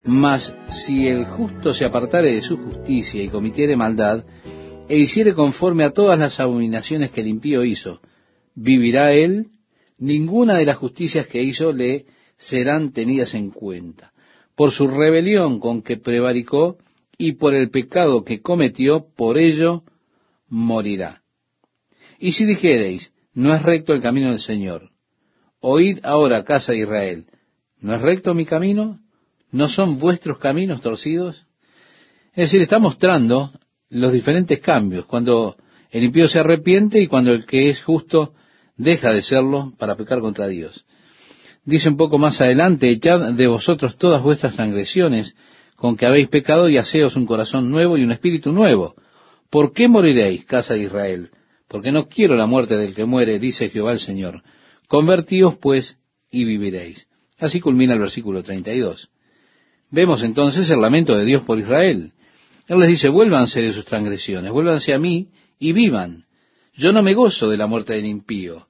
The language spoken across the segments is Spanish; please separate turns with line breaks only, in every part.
Mas si el justo se apartare de su justicia y cometiere maldad, e hiciere conforme a todas las abominaciones que el impío hizo, ¿vivirá él? Ninguna de las justicias que hizo le serán tenidas en cuenta. Por su rebelión con que prevaricó y por el pecado que cometió, por ello morirá. Y si dijereis, no es recto el camino del Señor, oíd ahora, casa de Israel, ¿no es recto mi camino? ¿No son vuestros caminos torcidos? Es decir, está mostrando los diferentes cambios, cuando el impío se arrepiente y cuando el que es justo deja de serlo para pecar contra Dios. Dice un poco más adelante, echad de vosotros todas vuestras transgresiones con que habéis pecado y haceos un corazón nuevo y un espíritu nuevo. ¿Por qué moriréis, casa de Israel? Porque no quiero la muerte del que muere, dice Jehová el Señor. Convertíos pues y viviréis. Así culmina el versículo 32. Vemos entonces el lamento de Dios por Israel. Él les dice, vuélvanse de sus transgresiones, vuélvanse a mí y vivan. Yo no me gozo de la muerte del impío.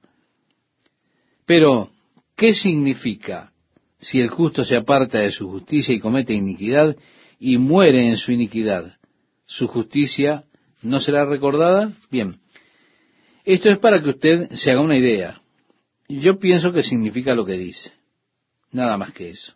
Pero, ¿qué significa si el justo se aparta de su justicia y comete iniquidad y muere en su iniquidad? ¿Su justicia no será recordada? Bien, esto es para que usted se haga una idea. Yo pienso que significa lo que dice. Nada más que eso.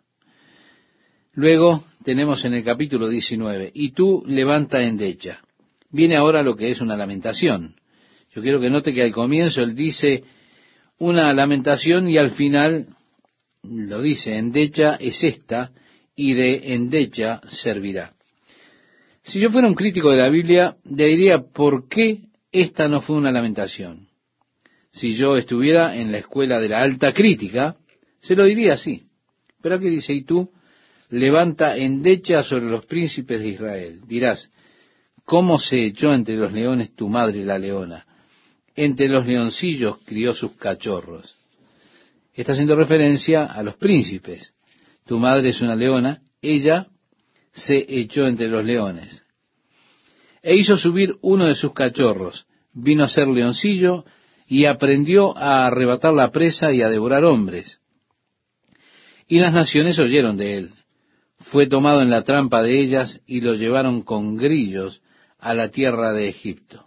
Luego tenemos en el capítulo 19, y tú levanta endecha. Viene ahora lo que es una lamentación. Yo quiero que note que al comienzo él dice una lamentación y al final lo dice, endecha es esta, y de endecha servirá. Si yo fuera un crítico de la Biblia, le diría, ¿por qué esta no fue una lamentación? Si yo estuviera en la escuela de la alta crítica, se lo diría así. Pero aquí dice, y tú levanta endecha sobre los príncipes de Israel. Dirás, ¿cómo se echó entre los leones tu madre la leona? Entre los leoncillos crió sus cachorros. Está haciendo referencia a los príncipes. Tu madre es una leona, ella se echó entre los leones. E hizo subir uno de sus cachorros, vino a ser leoncillo y aprendió a arrebatar la presa y a devorar hombres. Y las naciones oyeron de él. Fue tomado en la trampa de ellas y lo llevaron con grillos a la tierra de Egipto.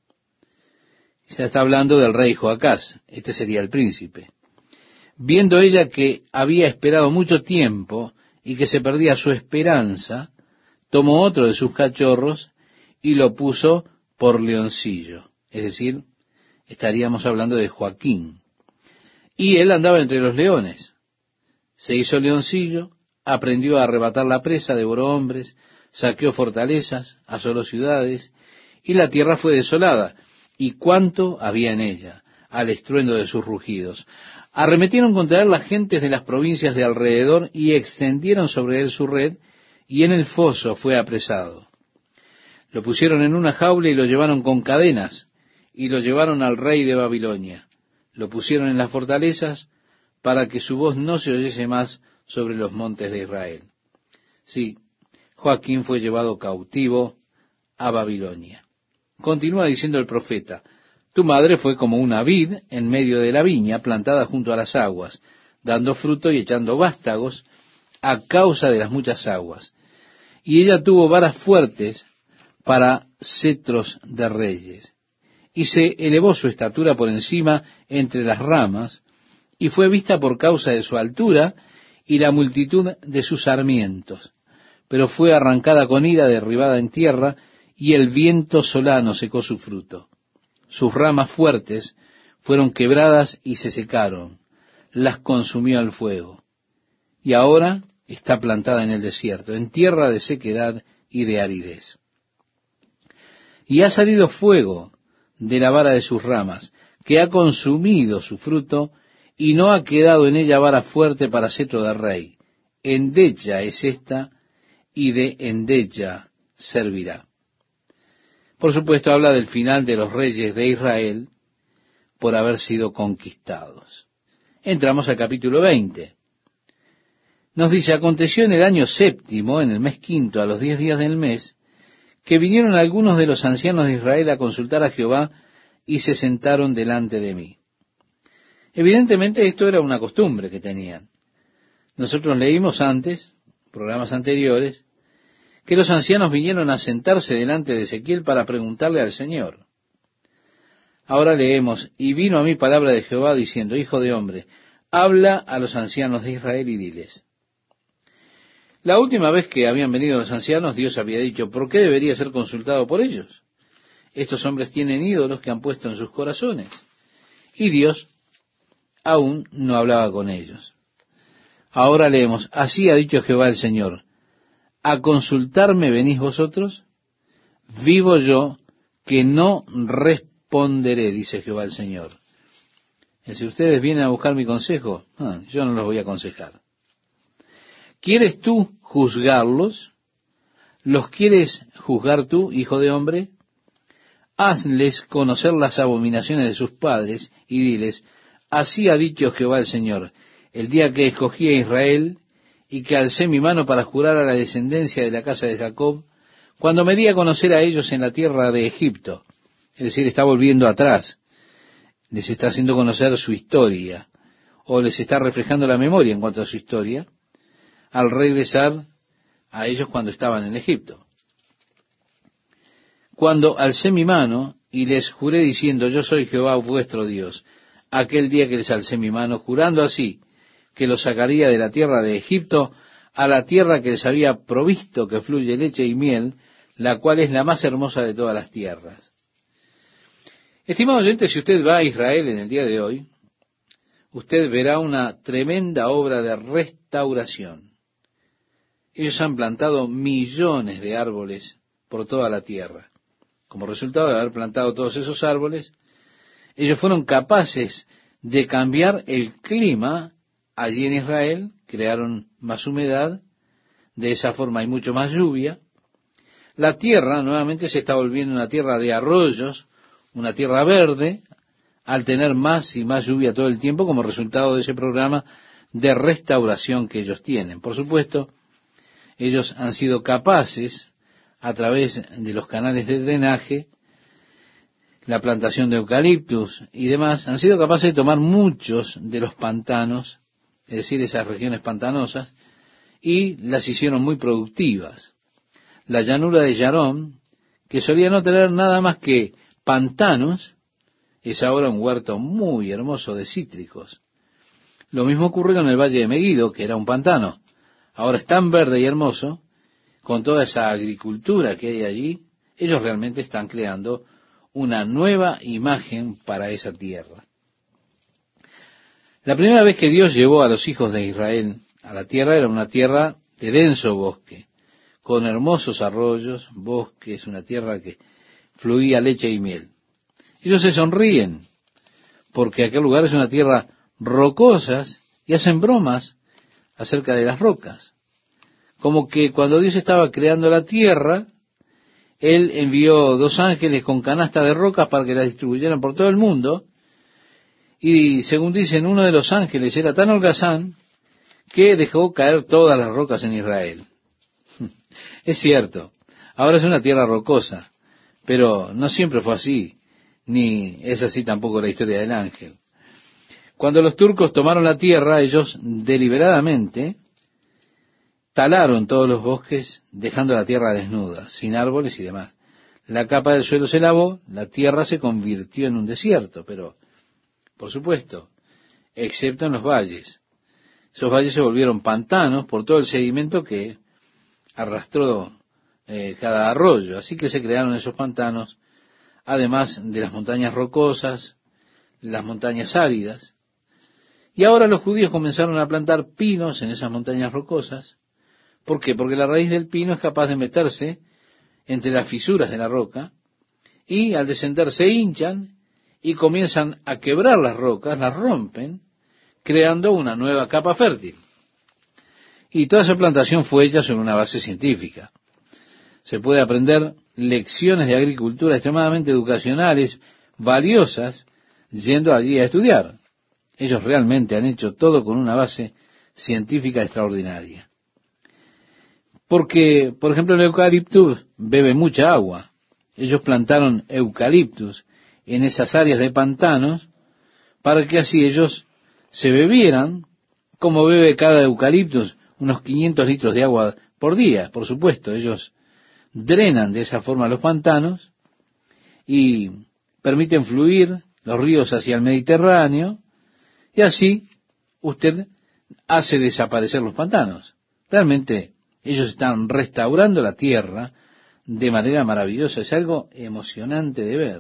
Se está hablando del rey Joacás, este sería el príncipe. Viendo ella que había esperado mucho tiempo y que se perdía su esperanza, tomó otro de sus cachorros y lo puso por leoncillo. Es decir, estaríamos hablando de Joaquín. Y él andaba entre los leones. Se hizo leoncillo, aprendió a arrebatar la presa, devoró hombres, saqueó fortalezas, asoló ciudades, y la tierra fue desolada. ¿Y cuánto había en ella? Al estruendo de sus rugidos. Arremetieron contra él las gentes de las provincias de alrededor y extendieron sobre él su red, y en el foso fue apresado. Lo pusieron en una jaula y lo llevaron con cadenas, y lo llevaron al rey de Babilonia. Lo pusieron en las fortalezas para que su voz no se oyese más sobre los montes de Israel. Sí, Joaquín fue llevado cautivo a Babilonia. Continúa diciendo el profeta, tu madre fue como una vid en medio de la viña, plantada junto a las aguas, dando fruto y echando vástagos a causa de las muchas aguas. Y ella tuvo varas fuertes para cetros de reyes. Y se elevó su estatura por encima entre las ramas, y fue vista por causa de su altura y la multitud de sus sarmientos. Pero fue arrancada con ira, derribada en tierra, y el viento solano secó su fruto. Sus ramas fuertes fueron quebradas y se secaron, las consumió el fuego. Y ahora está plantada en el desierto, en tierra de sequedad y de aridez. Y ha salido fuego de la vara de sus ramas, que ha consumido su fruto, y no ha quedado en ella vara fuerte para cetro de rey. Endecha es esta, y de endecha servirá. Por supuesto, habla del final de los reyes de Israel por haber sido conquistados. Entramos al capítulo 20. Nos dice, aconteció en el año séptimo, en el mes quinto, a los 10 días del mes, que vinieron algunos de los ancianos de Israel a consultar a Jehová y se sentaron delante de mí. Evidentemente esto era una costumbre que tenían. Nosotros leímos antes, programas anteriores, que los ancianos vinieron a sentarse delante de Ezequiel para preguntarle al Señor. Ahora leemos, y vino a mí palabra de Jehová diciendo, Hijo de hombre, habla a los ancianos de Israel y diles. La última vez que habían venido los ancianos, Dios había dicho, ¿por qué debería ser consultado por ellos? Estos hombres tienen ídolos que han puesto en sus corazones. Y Dios aún no hablaba con ellos. Ahora leemos, así ha dicho Jehová el Señor, ¿a consultarme venís vosotros? Vivo yo que no responderé, dice Jehová el Señor. Y si ustedes vienen a buscar mi consejo, yo no los voy a aconsejar. ¿Quieres tú juzgarlos? ¿Los quieres juzgar tú, hijo de hombre? Hazles conocer las abominaciones de sus padres y diles, así ha dicho Jehová el Señor, el día que escogí a Israel y que alcé mi mano para jurar a la descendencia de la casa de Jacob, cuando me di a conocer a ellos en la tierra de Egipto. Es decir, está volviendo atrás, les está haciendo conocer su historia, o les está reflejando la memoria en cuanto a su historia, al regresar a ellos cuando estaban en Egipto. Cuando alcé mi mano y les juré diciendo, yo soy Jehová vuestro Dios, aquel día que les alcé mi mano, jurando así, que los sacaría de la tierra de Egipto a la tierra que les había provisto, que fluye leche y miel, la cual es la más hermosa de todas las tierras. Estimado oyente, si usted va a Israel en el día de hoy, usted verá una tremenda obra de restauración. Ellos han plantado millones de árboles por toda la tierra. Como resultado de haber plantado todos esos árboles, ellos fueron capaces de cambiar el clima allí en Israel, crearon más humedad, de esa forma hay mucho más lluvia. La tierra nuevamente se está volviendo una tierra de arroyos, una tierra verde, al tener más y más lluvia todo el tiempo como resultado de ese programa de restauración que ellos tienen. Por supuesto, ellos han sido capaces, a través de los canales de drenaje, la plantación de eucaliptus y demás, han sido capaces de tomar muchos de los pantanos, es decir, esas regiones pantanosas, y las hicieron muy productivas. La llanura de Yarón, que solía no tener nada más que pantanos, es ahora un huerto muy hermoso de cítricos. Lo mismo ocurre con el Valle de Megiddo, que era un pantano. Ahora es tan verde y hermoso, con toda esa agricultura que hay allí, ellos realmente están creando una nueva imagen para esa tierra. La primera vez que Dios llevó a los hijos de Israel a la tierra era una tierra de denso bosque, con hermosos arroyos, bosques, una tierra que fluía leche y miel. Ellos se sonríen, porque aquel lugar es una tierra rocosas y hacen bromas acerca de las rocas. Como que cuando Dios estaba creando la tierra, Él envió 2 ángeles con canastas de rocas para que las distribuyeran por todo el mundo, y según dicen, uno de los ángeles era tan holgazán que dejó caer todas las rocas en Israel. Es cierto, ahora es una tierra rocosa, pero no siempre fue así, ni es así tampoco la historia del ángel. Cuando los turcos tomaron la tierra, ellos deliberadamente talaron todos los bosques, dejando la tierra desnuda, sin árboles y demás. La capa del suelo se lavó, la tierra se convirtió en un desierto, pero, por supuesto, excepto en los valles. Esos valles se volvieron pantanos por todo el sedimento que arrastró cada arroyo. Así que se crearon esos pantanos, además de las montañas rocosas, las montañas áridas. Y ahora los judíos comenzaron a plantar pinos en esas montañas rocosas. ¿Por qué? Porque la raíz del pino es capaz de meterse entre las fisuras de la roca y al descender se hinchan y comienzan a quebrar las rocas, las rompen, creando una nueva capa fértil. Y toda esa plantación fue hecha sobre una base científica. Se puede aprender lecciones de agricultura extremadamente educacionales, valiosas, yendo allí a estudiar. Ellos realmente han hecho todo con una base científica extraordinaria. Porque, por ejemplo, el eucaliptus bebe mucha agua. Ellos plantaron eucaliptus en esas áreas de pantanos para que así ellos se bebieran, como bebe cada eucaliptus, unos 500 litros de agua por día. Por supuesto, ellos drenan de esa forma los pantanos y permiten fluir los ríos hacia el Mediterráneo, y así usted hace desaparecer los pantanos. Realmente ellos están restaurando la tierra de manera maravillosa. Es algo emocionante de ver.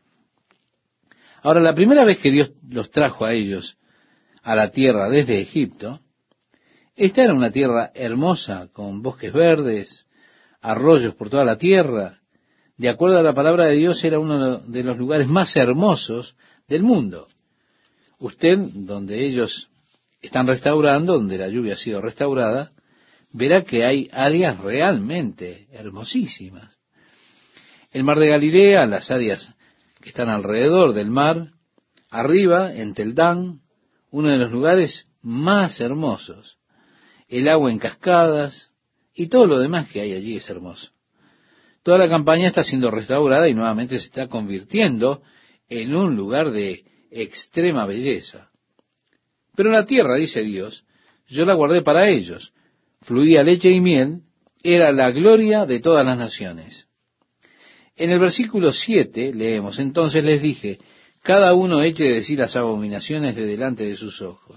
Ahora, la primera vez que Dios los trajo a ellos a la tierra desde Egipto, esta era una tierra hermosa, con bosques verdes, arroyos por toda la tierra. De acuerdo a la palabra de Dios, era uno de los lugares más hermosos del mundo. Usted, donde ellos están restaurando, donde la lluvia ha sido restaurada, verá que hay áreas realmente hermosísimas. El mar de Galilea, las áreas que están alrededor del mar, arriba, en Tel Dan, uno de los lugares más hermosos. El agua en cascadas y todo lo demás que hay allí es hermoso. Toda la campaña está siendo restaurada y nuevamente se está convirtiendo en un lugar de extrema belleza. Pero la tierra, dice Dios, yo la guardé para ellos. Fluía leche y miel, era la gloria de todas las naciones. En el versículo 7 leemos, entonces les dije, cada uno eche de sí las abominaciones de delante de sus ojos.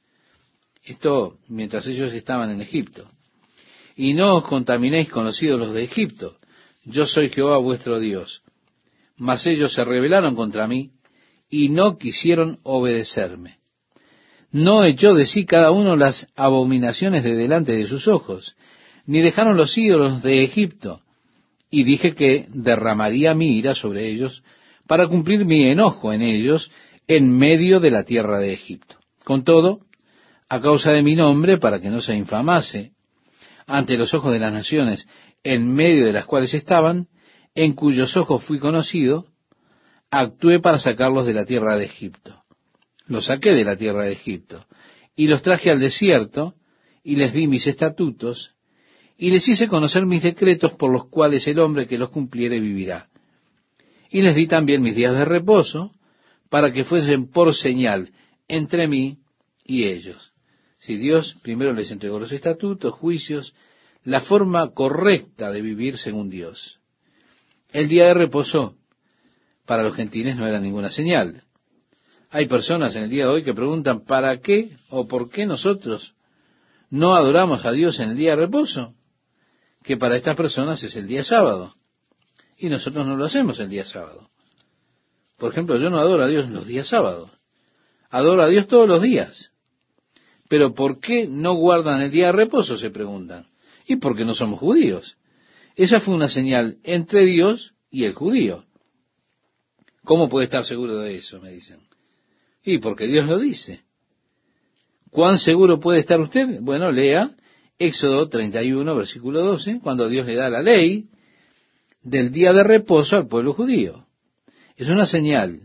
Esto mientras ellos estaban en Egipto. Y no os contaminéis con los ídolos de Egipto. Yo soy Jehová vuestro Dios. Mas ellos se rebelaron contra mí y no quisieron obedecerme. No echó de sí cada uno las abominaciones de delante de sus ojos, ni dejaron los ídolos de Egipto. Y dije que derramaría mi ira sobre ellos para cumplir mi enojo en ellos en medio de la tierra de Egipto. Con todo, a causa de mi nombre, para que no se infamase ante los ojos de las naciones en medio de las cuales estaban, en cuyos ojos fui conocido, actué para sacarlos de la tierra de Egipto. Los saqué de la tierra de Egipto, y los traje al desierto, y les di mis estatutos, y les hice conocer mis decretos por los cuales el hombre que los cumpliere vivirá. Y les di también mis días de reposo, para que fuesen por señal entre mí y ellos. Si Dios primero les entregó los estatutos, juicios, la forma correcta de vivir según Dios. El día de reposo para los gentiles no era ninguna señal. Hay personas en el día de hoy que preguntan, ¿para qué o por qué nosotros no adoramos a Dios en el día de reposo? Que para estas personas es el día sábado. Y nosotros no lo hacemos el día sábado. Por ejemplo, yo no adoro a Dios los días sábados. Adoro a Dios todos los días. Pero ¿por qué no guardan el día de reposo?, se preguntan. Y porque no somos judíos. Esa fue una señal entre Dios y el judío. ¿Cómo puede estar seguro de eso?, me dicen. Y porque Dios lo dice. ¿Cuán seguro puede estar usted? Bueno, lea Éxodo 31, versículo 12, cuando Dios le da la ley del día de reposo al pueblo judío. Es una señal.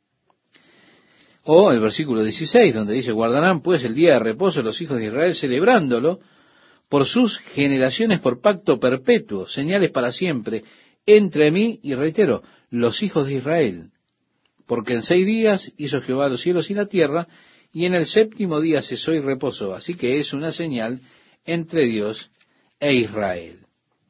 O el versículo 16, donde dice, guardarán pues el día de reposo los hijos de Israel, celebrándolo por sus generaciones por pacto perpetuo, señales para siempre, entre mí y, reitero, los hijos de Israel. Porque en 6 días hizo Jehová los cielos y la tierra, y en el 7º día cesó y reposó. Así que es una señal entre Dios e Israel.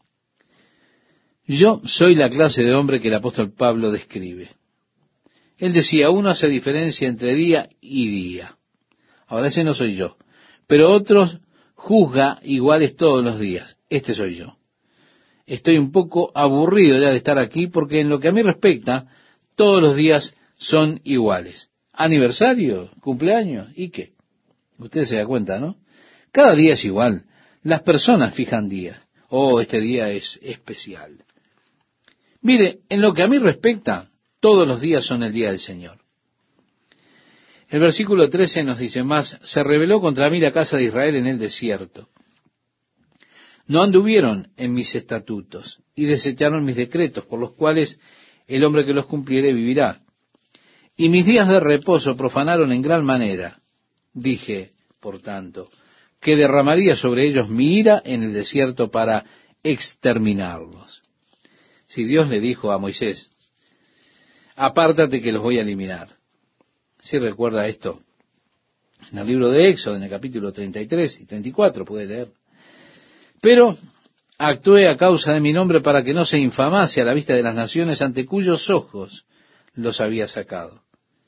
Yo soy la clase de hombre que el apóstol Pablo describe. Él decía, uno hace diferencia entre día y día. Ahora ese no soy yo. Pero otros juzga iguales todos los días. Este soy yo. Estoy un poco aburrido ya de estar aquí porque en lo que a mí respecta, todos los días son iguales. Aniversario, cumpleaños, ¿y qué? Usted se da cuenta, ¿no? Cada día es igual. Las personas fijan días. Oh, este día es especial. Mire, en lo que a mí respecta, todos los días son el día del Señor. El versículo 13 nos dice, mas se rebeló contra mí la casa de Israel en el desierto. No anduvieron en mis estatutos y desecharon mis decretos, por los cuales el hombre que los cumpliere vivirá. Y mis días de reposo profanaron en gran manera. Dije, por tanto, que derramaría sobre ellos mi ira en el desierto para exterminarlos. Si Dios le dijo a Moisés, apártate que los voy a eliminar. Si recuerda esto, En el libro de Éxodo, en el capítulo 33 y 34, puede leer. Pero actué a causa de mi nombre para que no se infamase a la vista de las naciones ante cuyos ojos los había sacado.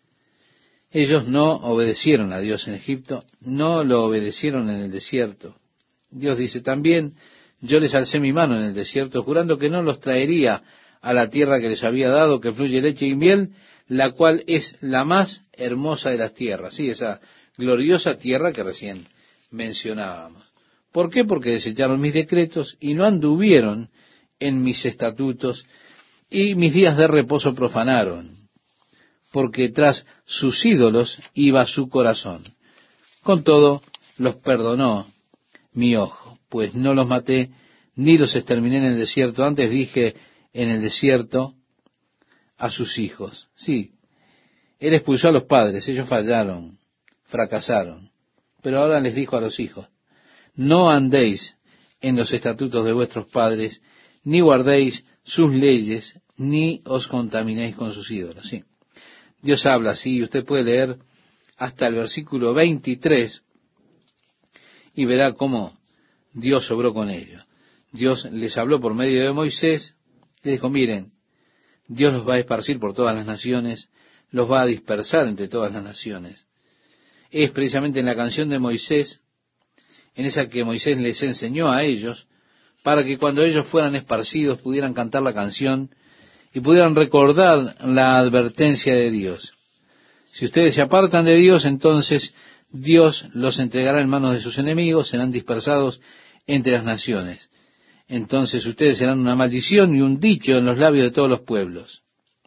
Ellos no obedecieron a Dios en Egipto, no lo obedecieron en el desierto. Dios dice también, yo les alcé mi mano en el desierto, jurando que no los traería a la tierra que les había dado, que fluye leche y miel, la cual es la más hermosa de las tierras. Sí, esa gloriosa tierra que recién mencionábamos. ¿Por qué? Porque desecharon mis decretos y no anduvieron en mis estatutos, y mis días de reposo profanaron, porque tras sus ídolos iba su corazón. Con todo, los perdonó mi ojo, pues no los maté, ni los exterminé en el desierto. Antes dije en el desierto a sus hijos. Sí, él expulsó a los padres, ellos fallaron, fracasaron. Pero ahora les dijo a los hijos, no andéis en los estatutos de vuestros padres, ni guardéis sus leyes, ni os contaminéis con sus ídolos. Sí, Dios habla así, y usted puede leer hasta el versículo 23 y verá cómo Dios obró con ellos. Dios les habló por medio de Moisés, les dijo, miren, Dios los va a esparcir por todas las naciones, los va a dispersar entre todas las naciones. Es precisamente en la canción de Moisés, en esa que Moisés les enseñó a ellos, para que cuando ellos fueran esparcidos pudieran cantar la canción y pudieran recordar la advertencia de Dios. Si ustedes se apartan de Dios, entonces Dios los entregará en manos de sus enemigos, serán dispersados entre las naciones. Entonces ustedes serán una maldición y un dicho en los labios de todos los pueblos.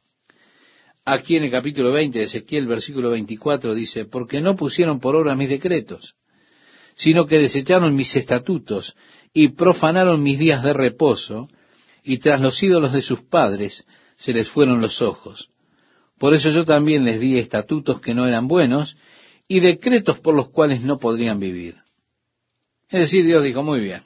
Aquí en el capítulo 20 de Ezequiel, versículo 24, dice, porque no pusieron por obra mis decretos, sino que desecharon mis estatutos y profanaron mis días de reposo, y tras los ídolos de sus padres se les fueron los ojos. Por eso yo también les di estatutos que no eran buenos, y decretos por los cuales no podrían vivir. Es decir, Dios dijo, muy bien,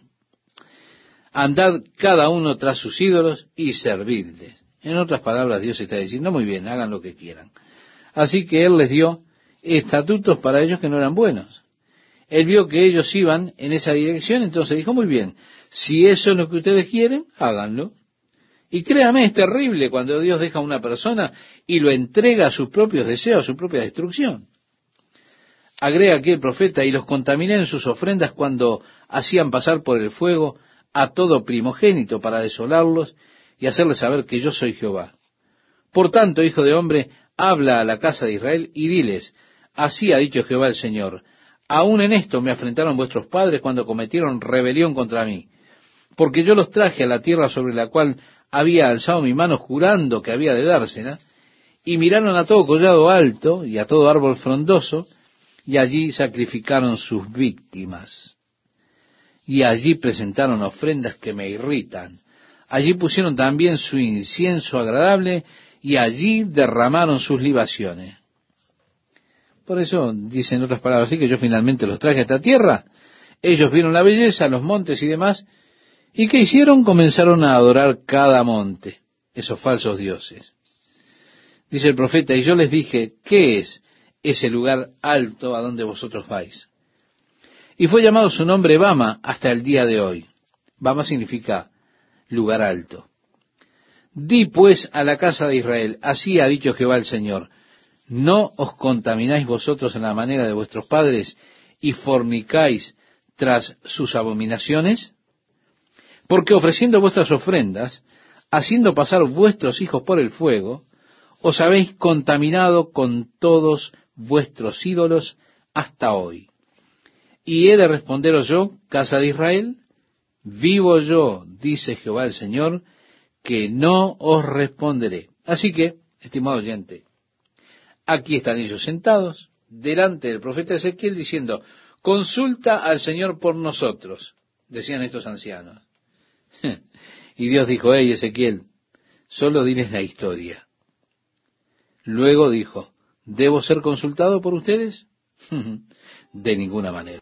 andad cada uno tras sus ídolos y servidles. En otras palabras, Dios está diciendo, muy bien, hagan lo que quieran. Así que Él les dio estatutos para ellos que no eran buenos. Él vio que ellos iban en esa dirección, entonces dijo, muy bien, si eso es lo que ustedes quieren, háganlo. Y créame, es terrible cuando Dios deja a una persona y lo entrega a sus propios deseos, a su propia destrucción. Agrega aquí el profeta, y los contaminé en sus ofrendas cuando hacían pasar por el fuego a todo primogénito para desolarlos y hacerles saber que yo soy Jehová. Por tanto, hijo de hombre, habla a la casa de Israel y diles, así ha dicho Jehová el Señor, aún en esto me afrentaron vuestros padres cuando cometieron rebelión contra mí, porque yo los traje a la tierra sobre la cual había alzado mi mano jurando que había de dársela, y miraron a todo collado alto y a todo árbol frondoso, y allí sacrificaron sus víctimas. Y allí presentaron ofrendas que me irritan. Allí pusieron también su incienso agradable, y allí derramaron sus libaciones. Por eso, dicen otras palabras así, que yo finalmente los traje a esta tierra. Ellos vieron la belleza, los montes y demás, ¿y qué hicieron? Comenzaron a adorar cada monte, esos falsos dioses. Dice el profeta, y yo les dije, ¿qué es ese lugar alto a donde vosotros vais? Y fue llamado su nombre Bama hasta el día de hoy. Bama significa lugar alto. Di pues a la casa de Israel, así ha dicho Jehová el Señor, ¿no os contamináis vosotros en la manera de vuestros padres y fornicáis tras sus abominaciones? Porque ofreciendo vuestras ofrendas, haciendo pasar vuestros hijos por el fuego, os habéis contaminado con todos vuestros ídolos hasta hoy. Y he de responderos yo, casa de Israel, vivo yo, dice Jehová el Señor, que no os responderé. Así que, estimado oyente, aquí están ellos sentados, delante del profeta Ezequiel, diciendo, consulta al Señor por nosotros, decían estos ancianos. Y Dios dijo, hey Ezequiel, solo diles la historia. Luego dijo, ¿debo ser consultado por ustedes? De ninguna manera.